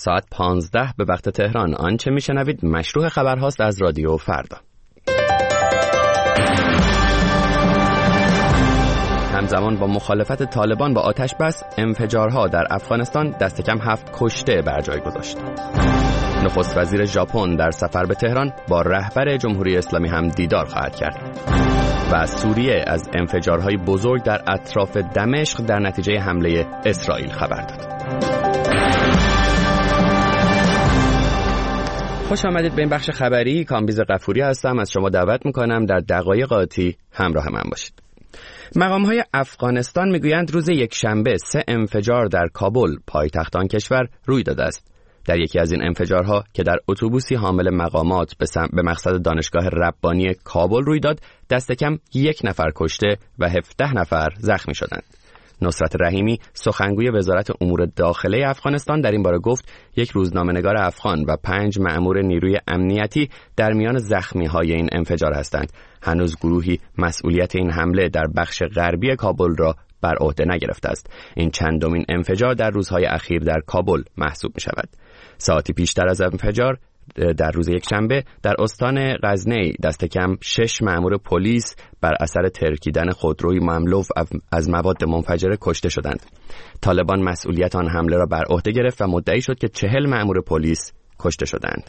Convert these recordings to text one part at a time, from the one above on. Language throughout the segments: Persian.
ساعت 15 به وقت تهران. آنچه میشنوید مشروع خبر هاست از رادیو فردا. همزمان با مخالفت طالبان با آتش بس، انفجارها در افغانستان دست کم 7 کشته بر جای گذاشت. نخست وزیر ژاپن در سفر به تهران با رهبر جمهوری اسلامی هم دیدار خواهد کرد. و سوریه از انفجارهای بزرگ در اطراف دمشق در نتیجه حمله اسرائیل خبر داد. خوش آمدید به این بخش خبری. کامبیز غفوری هستم. از شما دعوت میکنم در دقایق آتی همراه من باشید. مقام‌های افغانستان میگویند روز یکشنبه 3 انفجار در کابل، پایتخت آن کشور، روی داده است. در یکی از این انفجارها که در اتوبوسی حامل مقامات به مقصد دانشگاه ربانی کابل روی داد، دست کم 1 نفر کشته و 17 نفر زخمی شدند. نصرت رحیمی، سخنگوی وزارت امور داخله افغانستان، در این باره گفت یک روزنامه‌نگار افغان و 5 مأمور نیروی امنیتی در میان زخمی‌های این انفجار هستند. هنوز گروهی مسئولیت این حمله در بخش غربی کابل را بر عهده نگرفته است. این چندمین انفجار در روزهای اخیر در کابل محسوب می‌شود. ساعتی پیشتر از انفجار در روز یکشنبه در استان غزنی دست کم 6 مأمور پلیس بر اثر ترکیدن خودروی مملو از مواد منفجره کشته شدند. طالبان مسئولیت آن حمله را بر عهده گرفت و مدعی شد که 40 مأمور پلیس کشته شدند.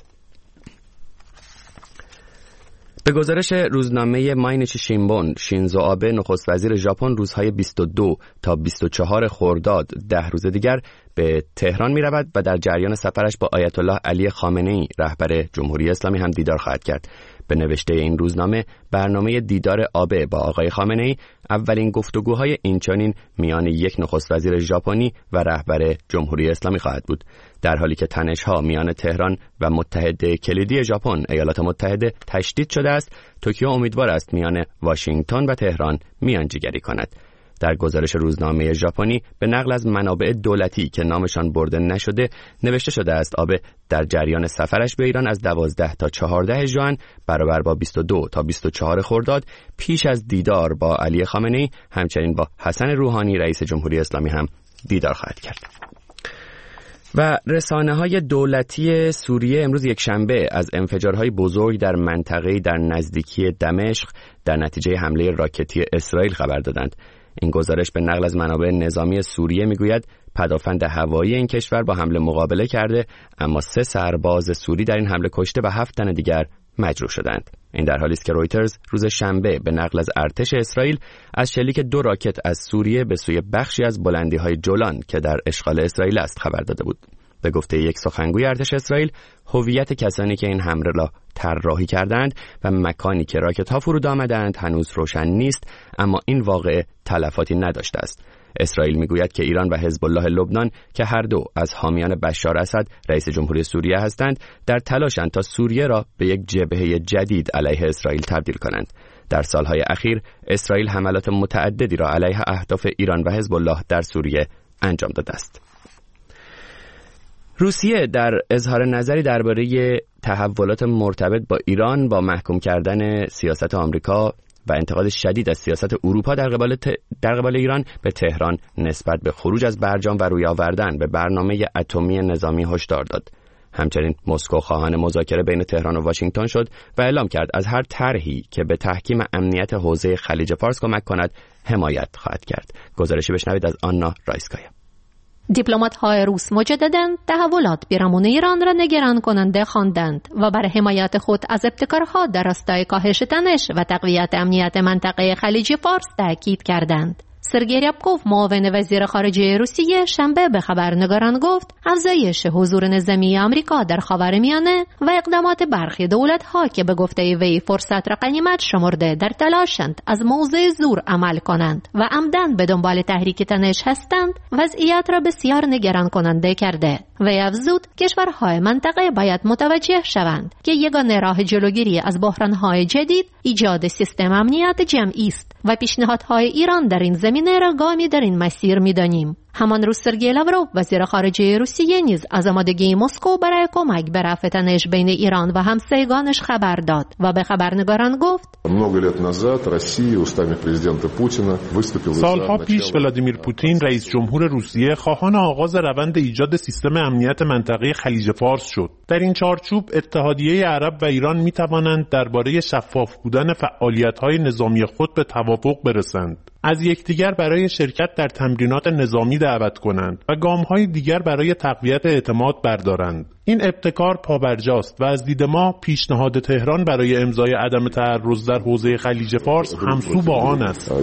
به گزارش روزنامه ماینیچی شینبون، شینزو آبه نخست وزیر ژاپن روزهای 22 تا 24 خرداد 10 روز دیگر به تهران می رود و در جریان سفرش با آیت الله علی خامنه‌ای رهبر جمهوری اسلامی هم دیدار خواهد کرد. به نوشته این روزنامه، برنامه دیدار آبه با آقای خامنه‌ای اولین گفتگوهای اینچنین میان یک نخست وزیر ژاپنی و رهبر جمهوری اسلامی خواهد بود. در حالی که تنش‌ها میان تهران و متحد کلیدی ژاپن ایالات متحده تشدید شده است، توکیو امیدوار است میان واشنگتن و تهران میانجیگری کند. در گزارش روزنامه ژاپنی به نقل از منابع دولتی که نامشان برده نشده نوشته شده است آبه در جریان سفرش به ایران از 12 تا 14 ژوئن برابر با 22 تا 24 خرداد پیش از دیدار با علی خامنه‌ای همچنین با حسن روحانی رئیس جمهوری اسلامی هم دیدار خواهد کرد. و رسانه‌های دولتی سوریه امروز یکشنبه از انفجارهای بزرگ در منطقه‌ای در نزدیکی دمشق در نتیجه حمله راکتی اسرائیل خبر دادند. این گزارش به نقل از منابع نظامی سوریه میگوید پدافند هوایی این کشور با حمله مقابله کرده، اما 3 سرباز سوری در این حمله کشته و 7 تن دیگر مجروح شدند. این در حالی است که رویترز روز شنبه به نقل از ارتش اسرائیل از شلیک 2 راکت از سوریه به سوی بخشی از بلندی‌های جولان که در اشغال اسرائیل است خبر داده بود. به گفته یک سخنگوی ارتش اسرائیل، هویت کسانی که این حمله را طراحی کردند و مکانی که راکت‌ها فرود آمدند هنوز روشن نیست، اما این واقعه تلفاتی نداشته است. اسرائیل میگوید که ایران و حزب الله لبنان که هر دو از حامیان بشار اسد رئیس جمهوری سوریه هستند، در تلاشند تا سوریه را به یک جبهه جدید علیه اسرائیل تبدیل کنند. در سالهای اخیر اسرائیل حملات متعددی را علیه اهداف ایران و حزب الله در سوریه انجام داده است. روسیه در اظهار نظری درباره تحولات مرتبط با ایران با محکوم کردن سیاست آمریکا و انتقاد شدید از سیاست اروپا در قبال ایران به تهران نسبت به خروج از برجام و روی آوردن به برنامه اتمی نظامی هشدار داد. همچنین مسکو خواهان مذاکره بین تهران و واشنگتن شد و اعلام کرد از هر طرحی که به تحکیم امنیت حوزه خلیج فارس کمک کند حمایت خواهد کرد. گزارشی بشنوید از آنا رایسکایا. دیپلمات‌های روس مجدداً تحولات پیرامون ایران را نگران کننده خواندند و بر حمایت خود از ابتکارها در راستای کاهش تنش و تقویت امنیت منطقه خلیج فارس تاکید کردند. سرگئی ریابکوف، معاون وزیر خارجه روسیه، شنبه به خبرنگاران گفت افزایش حضور نظامی آمریکا در خاورمیانه و اقدامات برخی دولت‌ها که به گفته وی فرصت را غنیمت شمرده در تلاشند از موضع زور عمل کنند و عمدن به دنبال تحریک تنش هستند، وضعیت را بسیار نگران کننده کرده. وی افزود کشورهای منطقه باید متوجه شوند که یگانه راه جلوگیری از بحران‌های جدید ایجاد سیستم امنیت جمعی است و پیشنهادهای ایران در این زمینه را گامی در این مسیر می‌دانیم. همان روز سرگئی لاوروف وزیر خارجه روسیه نیز از آمادگی مسکو برای کمک به رفع تنش بین ایران و همسایگانش خبر داد و به خبرنگاران گفت سالها پیش ولادیمیر پوتین رئیس جمهور روسیه خواهان آغاز روند ایجاد سیستم امنیت منطقه خلیج فارس شد. در این چارچوب اتحادیه عرب و ایران می توانند درباره شفاف بودن فعالیت‌های نظامی خود به توافق برسند، از یکدیگر برای شرکت در تمرینات نظامی دعوت کنند و گام‌های دیگر برای تقویت اعتماد بردارند. این ابتکار پابرجاست و از دید ما پیشنهاد تهران برای امضای عدم تعرض در حوزه خلیج فارس همسو با آن است.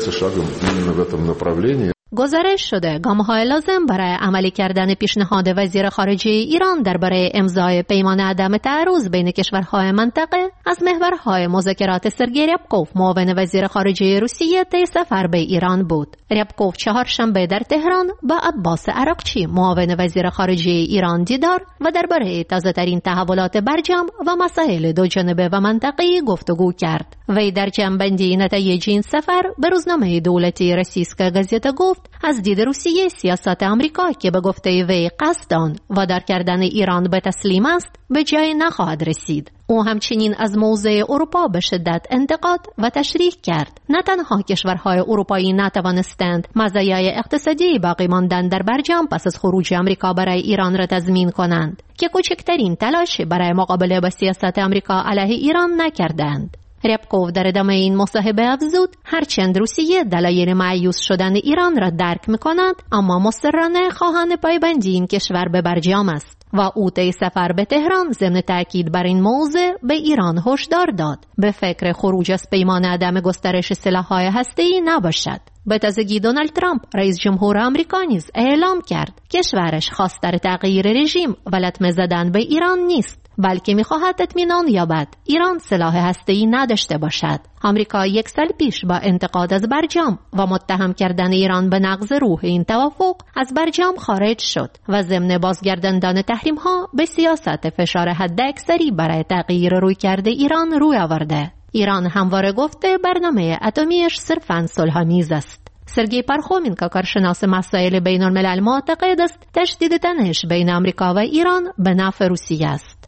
گزارش شده گام‌های لازم برای عملی کردن پیشنهاد وزیر خارجه ایران درباره امضای پیمان عدم تعرض بین کشورهای منطقه از محورهای مذاکرات سرگئی ریابکوف معاون وزیر خارجه روسیه طی سفر به ایران بود. ریابکوف چهارشنبه در تهران با عباس عراقچی معاون وزیر خارجه ایران دیدار و درباره تازه‌ترین تحولات برجام و مسائل دوجانبه و منطقه‌ای گفتگو کرد. وی در جمع‌بندی نتایج این سفر به روزنامه دولتی روسیسکا گازета گفت از دید روسیه سیاست آمریکا که به گفته وی قصدان وادار کردن ایران به تسلیم است به جای نخواهد رسید. او همچنین از موضع اروپا به شدت انتقاد و تشریح کرد. نه تنها کشورهای اروپایی نتوانستند مزایای اقتصادی باقی ماندن در برجام پس از خروج آمریکا برای ایران را تضمین کنند که کوچکترین تلاش برای مقابله با سیاست آمریکا علیه ایران نکردند. ریابکوف در ادامه این مصاحبه افزود هرچند روسیه دلایل مایوس شدن ایران را درک می‌کند، اما مصرانه خواهان پایبندی این کشور به برجام است و او طی سفر به تهران ضمن تاکید بر این موضوع به ایران هشدار داد به فکر خروج از پیمان عدم گسترش سلاح‌های هسته‌ای نباشد. به تازگی دونالد ترامپ رئیس جمهور آمریکا نیز اعلام کرد کشورش خواستار تغییر رژیم و لطمه زدن به ایران نیست، بلکه می‌خواهد اطمینان یابد ایران سلاح هسته‌ای نداشته باشد. آمریکا یک سال پیش با انتقاد از برجام و متهم کردن ایران به نقض روح این توافق از برجام خارج شد و ضمن بازگرداندن تحریم‌ها به سیاست فشار حداکثری برای تغییر رویکرد ایران روی آورده. ایران همواره گفته برنامه اتمیش صرفاً صلح‌آمیز است. سرگئی پارخومینکا کارشناس مسائل بین الملل معتقد است تشدید تنش بین آمریکا و ایران به نفع روسیه است.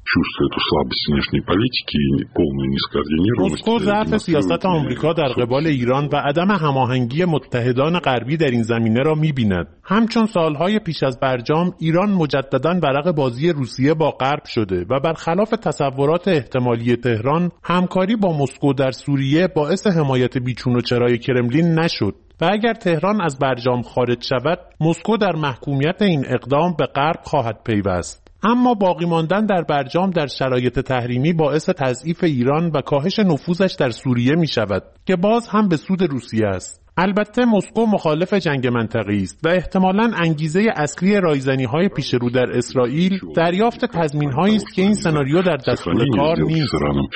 مسکو ضعف سیاست آمریکا در قبال ایران و عدم هماهنگی متحدان غربی در این زمینه را می‌بیند. همچون سالهای پیش از برجام ایران مجدداً ورق بازی روسیه با غرب شده و برخلاف تصورات احتمالی تهران همکاری با مسکو در سوریه باعث حمایت بیچون و چرای کرملین نشد. و اگر تهران از برجام خارج شود، مسکو در محکومیت این اقدام به غرب خواهد پیوست. اما باقی ماندن در برجام در شرایط تحریمی باعث تضعیف ایران و کاهش نفوذش در سوریه می شود که باز هم به سود روسیه است. البته مسکو مخالف جنگ منطقه‌ای است و احتمالاً انگیزه اصلی رایزنی‌های پیش رو در اسرائیل دریافت تضمین‌هایی است که این سناریو در دستور کار نیست.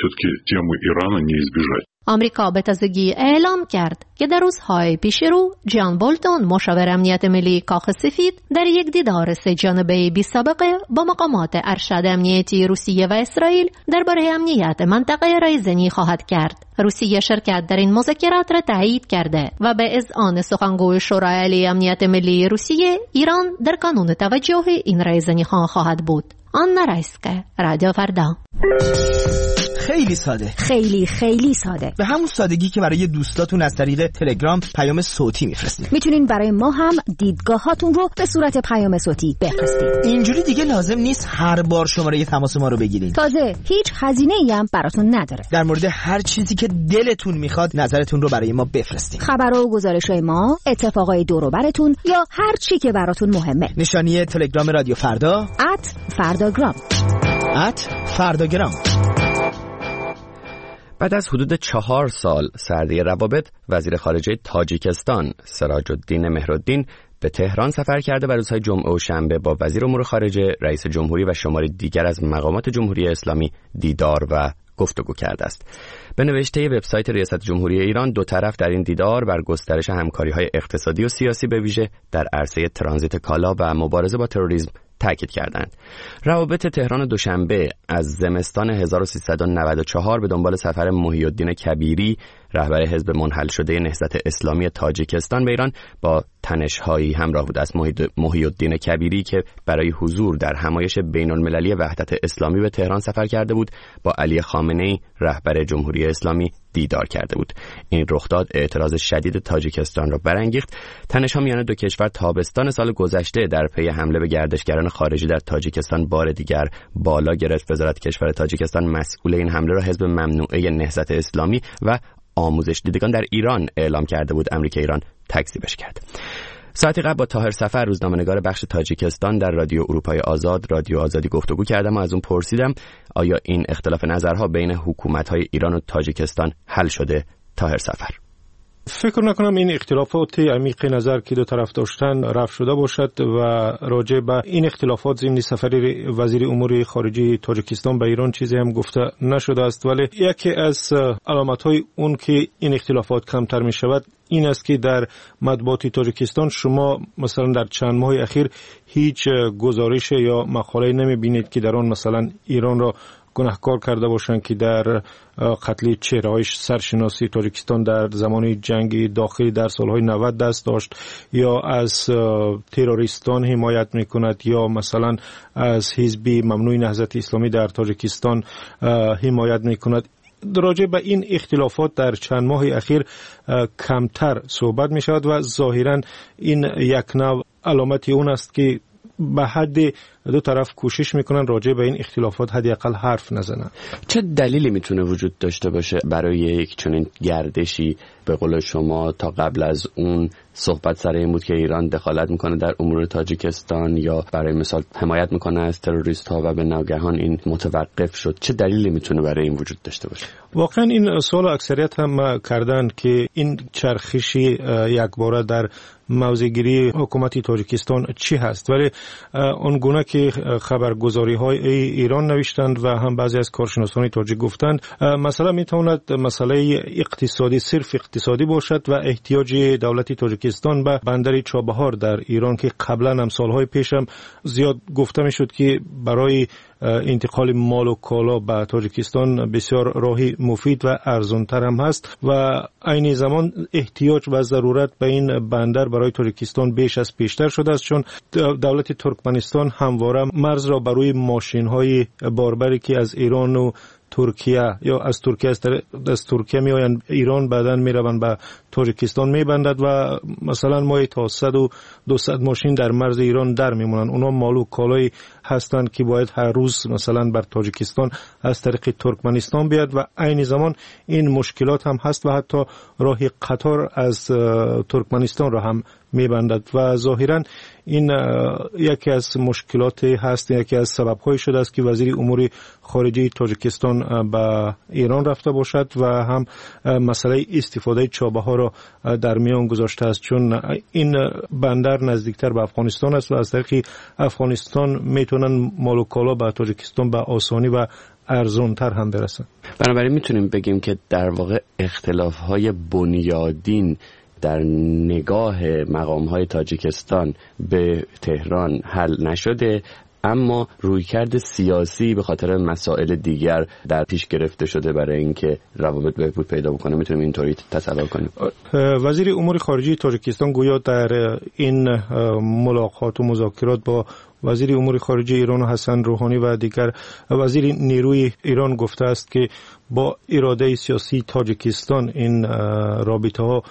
آمریکا به تازگی اعلام کرد که در روزهای پیش رو جان بولتون مشاور امنیت ملی کاخ سفید در یک دیدار سه جانبه بی سابقه با مقامات ارشد امنیتی روسیه و اسرائیل درباره امنیت منطقه رایزنی خواهد کرد. روسیه شرکت در این مذاکرات را تایید کرده و به اذعان سخنگوی شورای عالی امنیت ملی روسیه ایران در کانون توجه این رایزنی‌ها خواهد بود. آنا رایسکا، رادیو فردا. خیلی ساده، خیلی ساده، به همون سادگی که برای دوستاتون از طریق تلگرام پیام صوتی میفرستید. میتونین برای ما هم دیدگاهاتون رو به صورت پیام صوتی بفرستید. اینجوری دیگه لازم نیست هر بار شماره تماس ما رو بگیرید. تازه هیچ هزینه‌ای هم براتون نداره. در مورد هر چیزی که دلتون میخواد نظرتون رو برای ما بفرستید. خبرها و گزارش‌های ما، اتفاقای دور و براتون یا هر چی که براتون مهمه. نشانی تلگرام رادیو فردا @فرداگرام. @فرداگرام. بعد از حدود 4 سال سردی روابط، وزیر خارجه تاجیکستان سراج الدین مهرالدین به تهران سفر کرده و روزهای جمعه و شنبه با وزیر امور خارجه، رئیس جمهوری و شماری دیگر از مقامات جمهوری اسلامی دیدار و گفتگو کرده است. به نوشته وبسایت ریاست جمهوری ایران، دو طرف در این دیدار بر گسترش همکاری‌های اقتصادی و سیاسی به ویژه در عرصه ترانزیت کالا و مبارزه با تروریسم تاکید کردند. روابط تهران دوشنبه از زمستان 1394 به دنبال سفر محی الدین کبیری، رهبر حزب منحل شده نهضت اسلامی تاجیکستان به ایران با تنش‌هایی همراه بود. از محی الدین کبیری که برای حضور در همایش بین‌المللی وحدت اسلامی به تهران سفر کرده بود، با علی خامنه‌ای رهبر جمهوری اسلامی دیدار کرده بود. این رخداد اعتراض شدید تاجیکستان را برانگیخت. تنش‌ها میان دو کشور تابستان سال گذشته در پی حمله به گردشگران خارجی در تاجیکستان بار دیگر بالا گرفت. وزارت کشور تاجیکستان مسئول این حمله را حزب ممنوعه نهضت اسلامی و آموزش دیدگان در ایران اعلام کرده بود. امریکا ایران تکذیبش کرد. ساعتی قبل با طاهر سفر، روزنامه‌نگار بخش تاجیکستان در رادیو اروپای آزاد، رادیو آزادی گفتگو کردم و از اون پرسیدم آیا این اختلاف نظرها بین حکومت‌های ایران و تاجیکستان حل شده؟ طاهر سفر: فکر نکنم این اختلافات عمیق نظر که دو طرف داشتن رفع شده باشد و راجع به این اختلافات ضمن سفر وزیر امور خارجه تاجیکستان به ایران چیزی هم گفته نشده است، ولی یکی از علامت‌های اون که این اختلافات کمتر می شود این است که در مطبوعات تاجیکستان شما مثلا در چند ماه اخیر هیچ گزارش یا مقاله نمی بینید که در آن مثلا ایران را گناهکار کرده باشند که در قتل چهره‌های سرشناسی تاجیکستان در زمان جنگ داخلی در سالهای 90 دست داشت، یا از تروریستان حمایت میکند، یا مثلا از حزب ممنوع نهضت اسلامی در تاجیکستان حمایت میکند. راجع به این اختلافات در چند ماه اخیر کمتر صحبت می شود و ظاهرا این یک نوع علامتی اون است که به حد دو طرف کوشش میکنن راجع به این اختلافات حداقل حرف نزنن. چه دلیلی میتونه وجود داشته باشه برای یک چنین گردشی؟ به قول شما تا قبل از اون صحبت سر این بود که ایران دخالت میکنه در امور تاجیکستان یا برای مثال حمایت میکنه از تروریست ها و به ناگهان این متوقف شد. چه دلیلی میتونه برای این وجود داشته باشه؟ واقعا این سوال اکثریت هم کردن که این چرخشی یکباره در موضع‌گیری حکومت تاجیکستان چی هست، ولی اونگونه که خبرگزاری های ایران نوشتند و هم بعضی از کارشناسان تاجیک گفتند مسئله میتواند مسئله اقتصادی، صرف اقتصادی باشد و احتیاج دولت تاجیکستان به بندر چابهار در ایران که قبلا هم سالهای پیش هم زیاد گفته میشد که برای انتقال مال و کالا به تاجیکستان بسیار راهی مفید و ارزانتر هم هست و عین زمان احتیاج و ضرورت به این بندر برای تاجیکستان بیش از پیشتر شده است، چون دولت ترکمنستان همواره مرز را برای ماشین‌های باربری که از ایران و ترکیه یا از ترکیه می آیند ایران بعداً می روند به تاجیکستان می بندد و مثلا ما تا 100 و 200 ماشین در مرز ایران در می مونند. اونا مال و کالایی هستند که باید هر روز مثلا بر تاجیکستان از طریق ترکمنستان بیاد و عین زمان این مشکلات هم هست و حتی راه قطار از ترکمنستان را هم میبندد و ظاهرا این یکی از مشکلات هست، یکی از سبب‌های شده است که وزیر امور خارجه تاجیکستان به ایران رفته باشد و هم مسئله استفاده چابهار را در میان گذاشته است، چون این بندر نزدیکتر به افغانستان است و از طریق افغانستان میتونن مال و کالا به تاجیکستان به آسانی و ارزان‌تر هم برسن. بنابراین میتونیم بگیم که در واقع اختلاف‌های بنیادین در نگاه مقام‌های تاجیکستان به تهران حل نشده، اما رویکرد سیاسی به خاطر مسائل دیگر در پیش گرفته شده برای اینکه روابط بهبود پیدا بکنه. میتونیم اینطوری تصور کنیم. وزیر امور خارجه تاجیکستان گویا در این ملاقات و مذاکرات با وزیر امور خارجه ایران حسن روحانی و دیگر وزیر نیروی ایران گفته است که با اراده سیاسی تاجیکستان این رابطه ها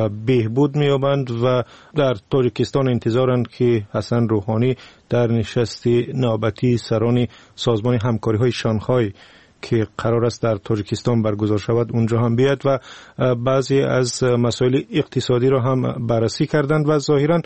بهبود می‌یابند و در تاجیکستان انتظارند که حسن روحانی در نشست نوبتی سران سازمان همکاری‌های شانگهای که قرار است در تاجیکستان برگزار شود اونجا هم بیاد و بعضی از مسائل اقتصادی را هم بررسی کردند و ظاهراً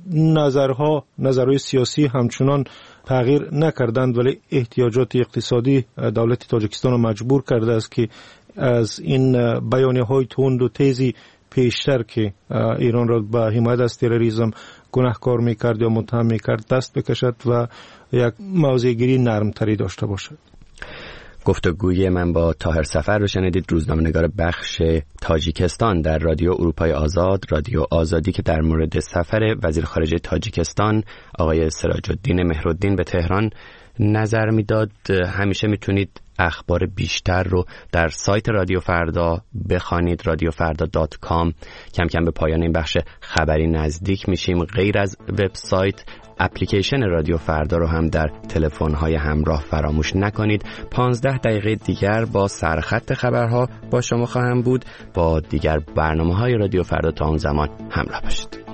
نظرهای سیاسی همچنان تغییر نکردند، ولی احتیاجات اقتصادی دولت تاجیکستان را مجبور کرده است که از این بیانیه‌های تند و تیزی پیشتر که ایران را به حمایت از تروریسم گناهکار میکرد یا متهم میکرد دست بکشد و یک موضع‌گیری نرمتری داشته باشد. گفتگوی من با طاهر سفر رو شنیدید، روزنامه‌نگار بخش تاجیکستان در رادیو اروپای آزاد، رادیو آزادی، که در مورد سفر وزیر خارجه تاجیکستان آقای سراج الدین مهرالدین به تهران نظر میداد. همیشه میتونید اخبار بیشتر رو در سایت رادیو فردا بخوانید، radiofrda.com. کم کم به پایان این بخش خبری نزدیک میشیم. غیر از وبسایت، اپلیکیشن رادیو فردا رو هم در تلفن‌های همراه فراموش نکنید. 15 دقیقه دیگر با سرخط خبرها با شما خواهم بود. با دیگر برنامه‌های رادیو فردا تا اون زمان همراه باشید.